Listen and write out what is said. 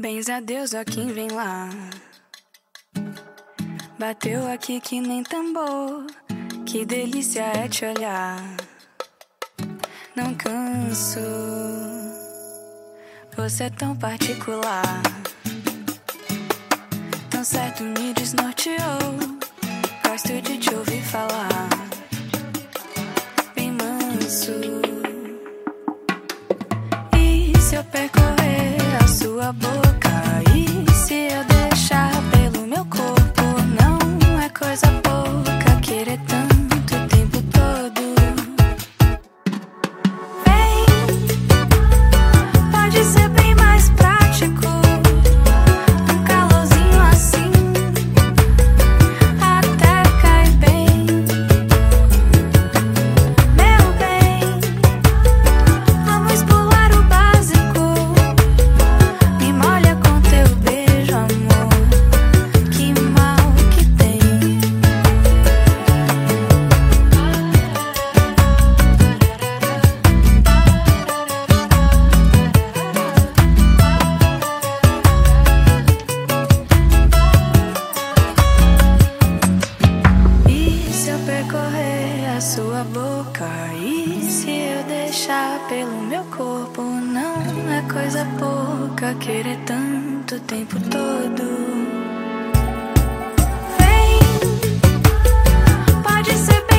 Bens a Deus, ó quem vem lá. Bateu aqui que nem tambor. Que delícia é te olhar. Não canso. Você é tão particular. Tão certo me desnorteou. Gosto de te ouvir falar. Bem manso. E se eu percorrer a sua boca? E se eu deixar pelo meu corpo? Não é coisa pouca querer tanto o tempo todo. Vem, pode ser bem mais prático. Um calorzinho assim até cai bem. Meu bem, vamos pular o básico. Me molha com teu beijo, amor. Que mal que tem. E se eu percorrer a sua boca? E se eu deixar pelo meu corpo? Não é coisa pouca querer tanto o tempo todo. Vem, pode ser